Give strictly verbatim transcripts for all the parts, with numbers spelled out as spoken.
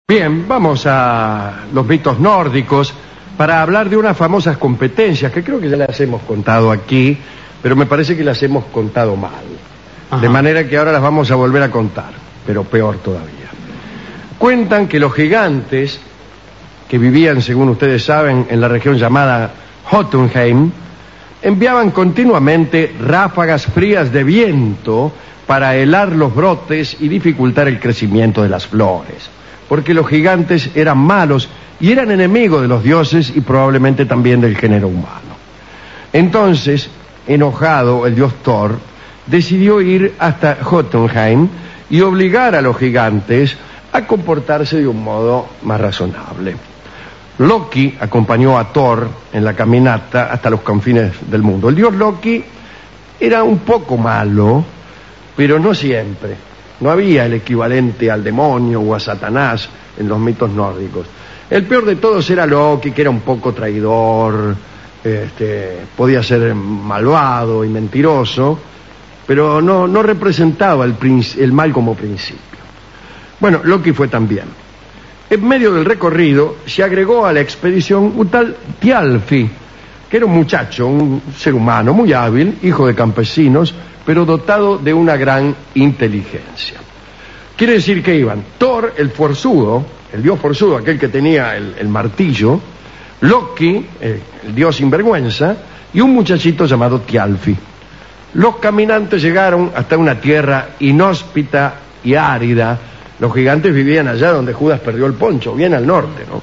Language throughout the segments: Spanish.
Bien, vamos a los mitos nórdicos para hablar de unas famosas competencias que creo que ya las hemos contado aquí, pero me parece que las hemos contado mal. Ajá. De manera que ahora las vamos a volver a contar, pero peor todavía. Cuentan que los gigantes que vivían, según ustedes saben, en la región llamada Jotunheim, enviaban continuamente ráfagas frías de viento para helar los brotes y dificultar el crecimiento de las flores, porque los gigantes eran malos y eran enemigos de los dioses y probablemente también del género humano. Entonces, enojado, el dios Thor decidió ir hasta Jotunheim y obligar a los gigantes a comportarse de un modo más razonable. Loki acompañó a Thor en la caminata hasta los confines del mundo. El dios Loki era un poco malo, pero no siempre. No había el equivalente al demonio o a Satanás en los mitos nórdicos. El peor de todos era Loki, que era un poco traidor, este, podía ser malvado y mentiroso, pero no, no representaba el, el mal como principio. Bueno, Loki fue también. En medio del recorrido se agregó a la expedición un tal Thialfi, que era un muchacho, un ser humano muy hábil, hijo de campesinos, pero dotado de una gran inteligencia. Quiere decir que iban Thor, el forzudo, el dios forzudo, aquel que tenía el, el martillo, Loki, el, el dios sinvergüenza, y un muchachito llamado Thialfi. Los caminantes llegaron hasta una tierra inhóspita y árida. Los gigantes vivían allá donde Judas perdió el poncho, bien al norte, ¿no?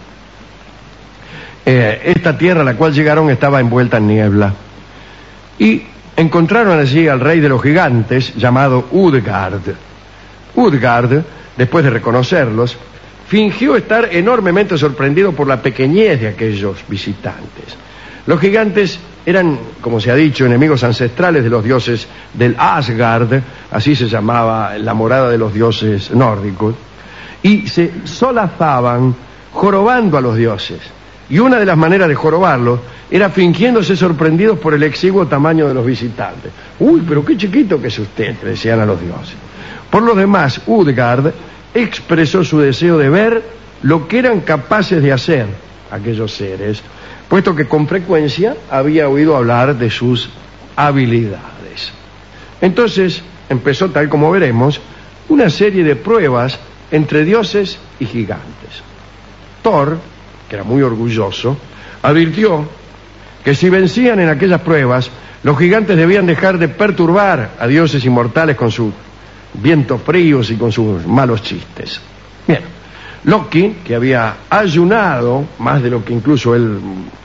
Eh, esta tierra a la cual llegaron estaba envuelta en niebla. Y encontraron allí al rey de los gigantes, llamado Utgard. Utgard, después de reconocerlos, fingió estar enormemente sorprendido por la pequeñez de aquellos visitantes. Los gigantes eran, como se ha dicho, enemigos ancestrales de los dioses del Asgard, así se llamaba la morada de los dioses nórdicos, y se solazaban jorobando a los dioses. Y una de las maneras de jorobarlos era fingiéndose sorprendidos por el exiguo tamaño de los visitantes. Uy, pero qué chiquito que es usted, le decían a los dioses. Por lo demás, Utgard expresó su deseo de ver lo que eran capaces de hacer aquellos seres, puesto que con frecuencia había oído hablar de sus habilidades. Entonces empezó, tal como veremos, una serie de pruebas entre dioses y gigantes. Thor, que era muy orgulloso, advirtió que si vencían en aquellas pruebas, los gigantes debían dejar de perturbar a dioses inmortales con sus vientos fríos y con sus malos chistes. Bien, Loki, que había ayunado más de lo que incluso él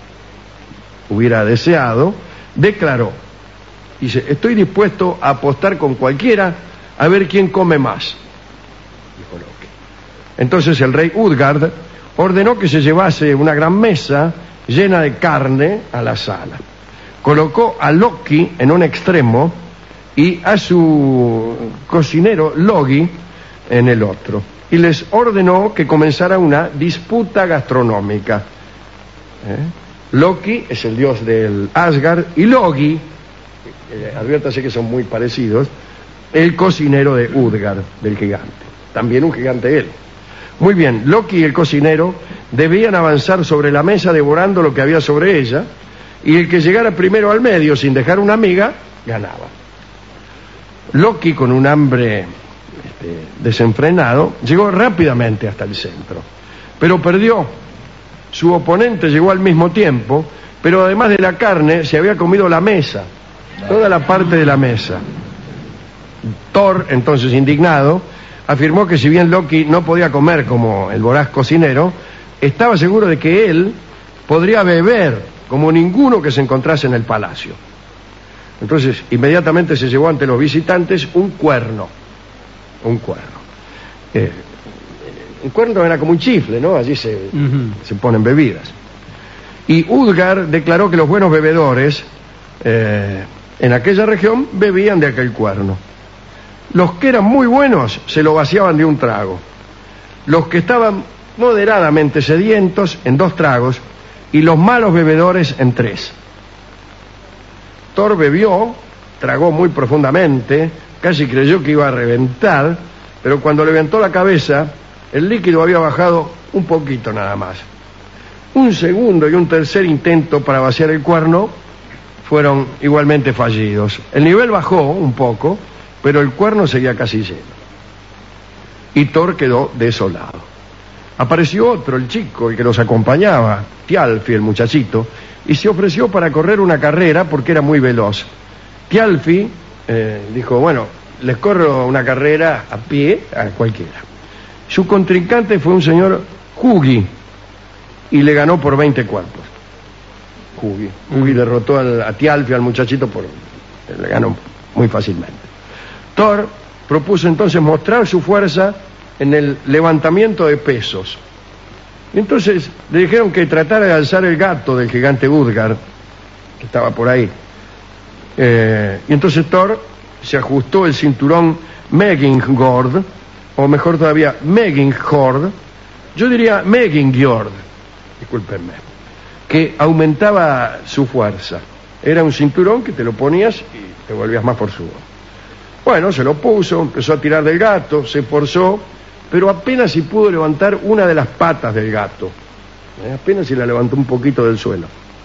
hubiera deseado, declaró, dice, estoy dispuesto a apostar con cualquiera a ver quién come más, dijo Loki. Entonces el rey Utgard ordenó que se llevase una gran mesa llena de carne a la sala. Colocó a Loki en un extremo y a su cocinero Logi en el otro. Y les ordenó que comenzara una disputa gastronómica. ¿Eh? Loki es el dios del Asgard y Logi, eh, adviértase que son muy parecidos, el cocinero de Utgard, del gigante. También un gigante él. Muy bien, Loki y el cocinero debían avanzar sobre la mesa devorando lo que había sobre ella, y el que llegara primero al medio sin dejar una miga, ganaba. Loki, con un hambre este, desenfrenado, llegó rápidamente hasta el centro, pero perdió. Su oponente llegó al mismo tiempo, pero además de la carne, se había comido la mesa, toda la parte de la mesa. Thor, entonces indignado, afirmó que si bien Loki no podía comer como el voraz cocinero, estaba seguro de que él podría beber como ninguno que se encontrase en el palacio. Entonces, inmediatamente se llevó ante los visitantes un cuerno. Un cuerno. Eh, un cuerno era como un chifle, ¿no? Allí se, uh-huh. se ponen bebidas. Y Utgard declaró que los buenos bebedores eh, en aquella región bebían de aquel cuerno. Los que eran muy buenos se lo vaciaban de un trago. Los que estaban moderadamente sedientos en dos tragos y los malos bebedores en tres. Thor bebió, tragó muy profundamente, casi creyó que iba a reventar, pero cuando levantó la cabeza el líquido había bajado un poquito nada más. Un segundo y un tercer intento para vaciar el cuerno fueron igualmente fallidos. El nivel bajó un poco, pero el cuerno seguía casi lleno. Y Thor quedó desolado. Apareció otro, el chico, el que los acompañaba, Thialfi, el muchachito, y se ofreció para correr una carrera porque era muy veloz. Thialfi eh, dijo, bueno, les corro una carrera a pie a cualquiera. Su contrincante fue un señor Hugi, y le ganó por veinte cuerpos. Hugi. Hugi mm. derrotó al, a Thialfi, al muchachito, por, le ganó muy fácilmente. Thor propuso entonces mostrar su fuerza en el levantamiento de pesos. Y entonces le dijeron que tratara de alzar el gato del gigante Utgard, que estaba por ahí. Eh, y entonces Thor se ajustó el cinturón Megingord, o mejor todavía, Megingjord, yo diría Megingjord, discúlpenme, que aumentaba su fuerza. Era un cinturón que te lo ponías y te volvías más forzudo. Bueno, se lo puso, empezó a tirar del gato, se forzó, pero apenas si pudo levantar una de las patas del gato. Eh, apenas si la levantó un poquito del suelo.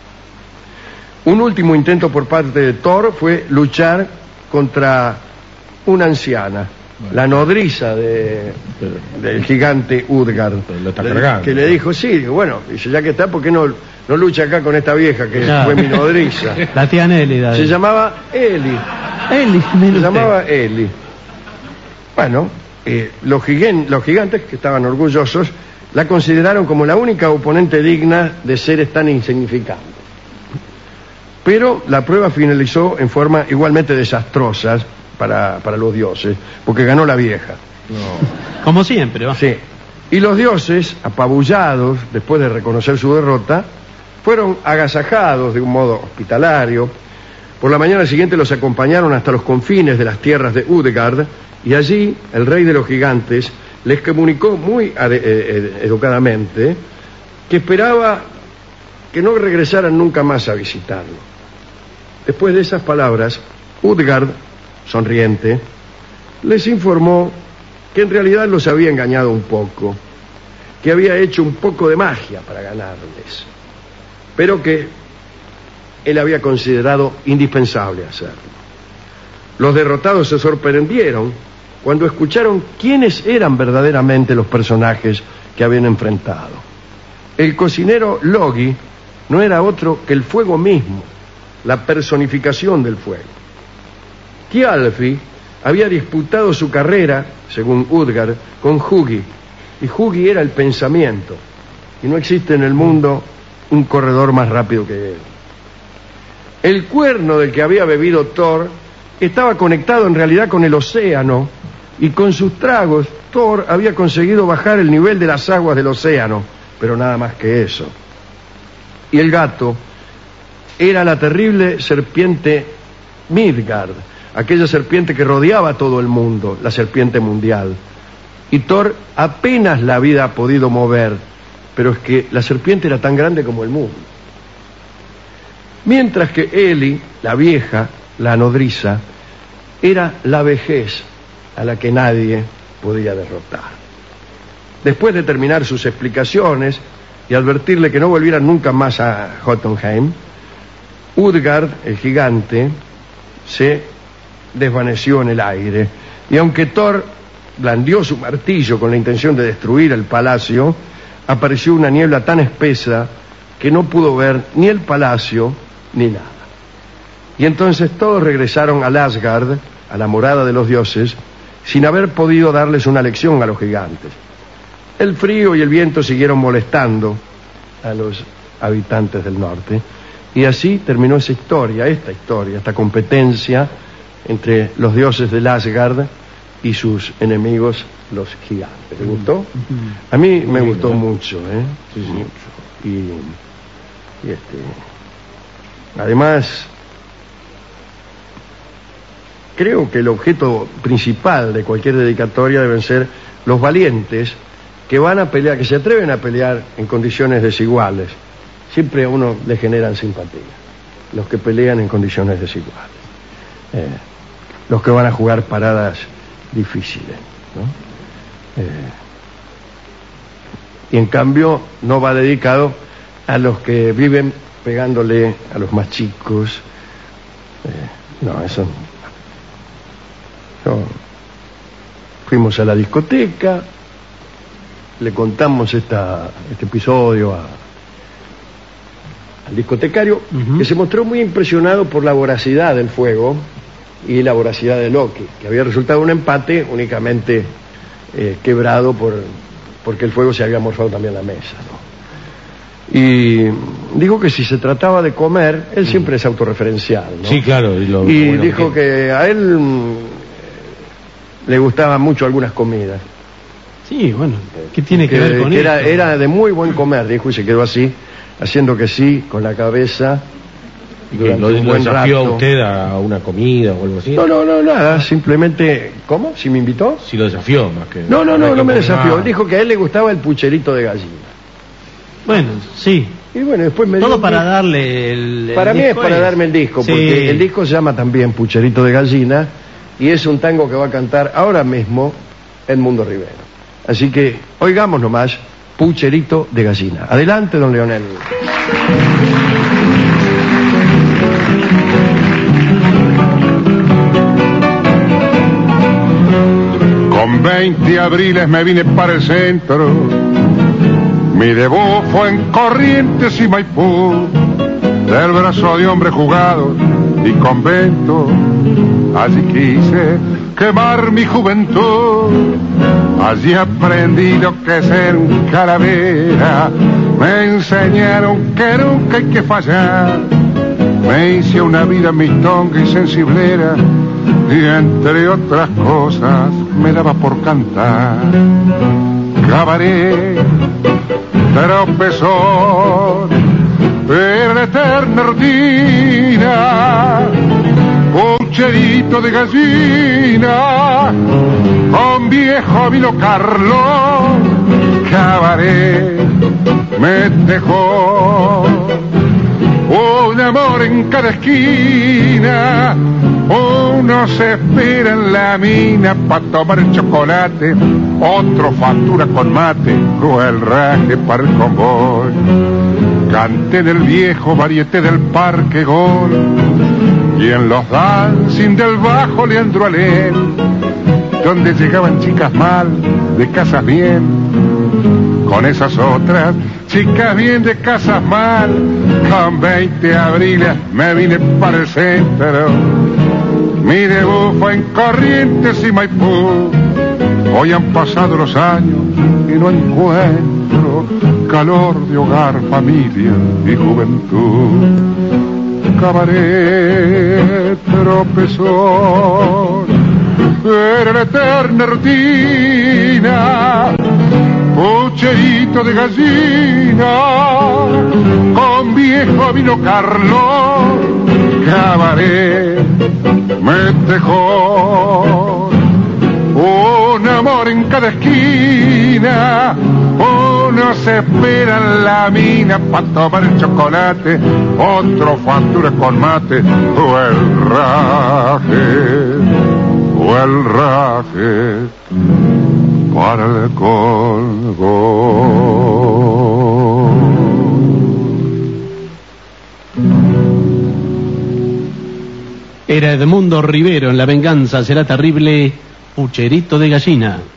Un último intento por parte de Thor fue luchar contra una anciana, bueno, la nodriza de, del gigante Utgard, lo está cargando, que le dijo, sí, bueno, dice, ya que está, ¿por qué no, no lucha acá con esta vieja que no. fue mi nodriza? La tía Nelly, David. Se llamaba Eli. Eli, Se llamaba Eli. Bueno, eh, los, gigan, los gigantes, que estaban orgullosos, la consideraron como la única oponente digna de seres tan insignificantes. Pero la prueba finalizó en forma igualmente desastrosa para, para los dioses, porque ganó la vieja. No. Como siempre, ¿va? Sí. Y los dioses, apabullados, después de reconocer su derrota, fueron agasajados de un modo hospitalario. Por la mañana siguiente los acompañaron hasta los confines de las tierras de Utgard, y allí el rey de los gigantes les comunicó muy ed- ed- educadamente que esperaba que no regresaran nunca más a visitarlo. Después de esas palabras, Utgard, sonriente, les informó que en realidad los había engañado un poco, que había hecho un poco de magia para ganarles, pero que él había considerado indispensable hacerlo. Los derrotados se sorprendieron cuando escucharon quiénes eran verdaderamente los personajes que habían enfrentado. El cocinero Logi no era otro que el fuego mismo, la personificación del fuego. Thialfi había disputado su carrera, según Utgard, con Hugi, y Hugi era el pensamiento, y no existe en el mundo un corredor más rápido que él. El cuerno del que había bebido Thor estaba conectado en realidad con el océano, y con sus tragos Thor había conseguido bajar el nivel de las aguas del océano, pero nada más que eso. Y el gato era la terrible serpiente Midgard, aquella serpiente que rodeaba todo el mundo, la serpiente mundial. Y Thor apenas la había podido mover, pero es que la serpiente era tan grande como el mundo. Mientras que Eli, la vieja, la nodriza, era la vejez a la que nadie podía derrotar. Después de terminar sus explicaciones y advertirle que no volvieran nunca más a Jotunheim, Utgard, el gigante, se desvaneció en el aire, y aunque Thor blandió su martillo con la intención de destruir el palacio, apareció una niebla tan espesa que no pudo ver ni el palacio ni nada. Y entonces todos regresaron a Asgard, a la morada de los dioses, sin haber podido darles una lección a los gigantes. El frío y el viento siguieron molestando a los habitantes del norte, y así terminó esa historia, esta historia, esta competencia entre los dioses del Asgard y sus enemigos, los gigantes. ¿Te gustó? A mí me gustó mucho, ¿eh? Sí, mucho. Y, y este, además, creo que el objeto principal de cualquier dedicatoria deben ser los valientes que van a pelear, que se atreven a pelear en condiciones desiguales. Siempre a uno le generan simpatía los que pelean en condiciones desiguales, eh, los que van a jugar paradas difíciles, ¿no? Eh, y en cambio no va dedicado a los que viven pegándole a los más chicos. Eh, no, eso no. Fuimos a la discoteca, le contamos esta, este episodio a, al discotecario, uh-huh. que se mostró muy impresionado por la voracidad del fuego y la voracidad de Loki, que había resultado un empate únicamente eh, quebrado por, porque el fuego se había morfado también en la mesa, ¿no? Y dijo que si se trataba de comer, él siempre es autorreferencial, ¿no? Sí, claro. Y, lo, y bueno, dijo que... que a él mm, le gustaban mucho algunas comidas. Sí, bueno, ¿qué tiene que, que ver con que eso? Era, era de muy buen comer, dijo, y se quedó así, haciendo que sí, con la cabeza. ¿Y que lo, un lo buen desafió rato. a usted a una comida o algo así? No, no, no, nada, simplemente... ¿Cómo? ¿Si me invitó? Si lo desafió más que... No, no, no, no, no me desafió. Nada. Dijo que a él le gustaba el pucherito de gallina. Bueno, sí. Y bueno, después me Todo dijo para que- darle el, el Para mí es disco para darme el disco, Sí. porque el disco se llama también Pucherito de Gallina y es un tango que va a cantar ahora mismo Edmundo Rivero. Así que oigamos nomás Pucherito de Gallina. Adelante, don Leonel. Con veinte abriles me vine para el centro. Mi debut fue en Corrientes y Maipú. Del brazo de hombre jugado y convento. Allí quise quemar mi juventud. Allí aprendí lo que es ser un calavera. Me enseñaron que nunca hay que fallar. Me hice una vida mistonga y sensiblera. Y entre otras cosas me daba por cantar. Cabaret, tropezón, era la eterna rutina. Pucherito de gallina, con viejo vino Carlos. Cabaret me dejó un amor en cada esquina. Uno se espera en la mina pa' tomar el chocolate, otro factura con mate, cruel raje para el convoy. Canté en el viejo varieté del Parque Gol y en los dancing del bajo Leandro Alén, donde llegaban chicas mal, de casas bien, con esas otras chicas bien de casas mal. Con veinte abriles me vine para el centro. Mi debut fue en Corrientes y Maipú. Hoy han pasado los años y no encuentro calor de hogar, familia y juventud. Cabaret, tropezón, era la eterna rutina. Pucherito de gallina, con viejo vino Carlos. Cabaret me dejó un amor en cada esquina. Uno se espera en la mina para tomar el chocolate, otro factura con mate, o el raje, o el raje para el colgón. Era Edmundo Rivero en La venganza será terrible, Pucherito de Gallina.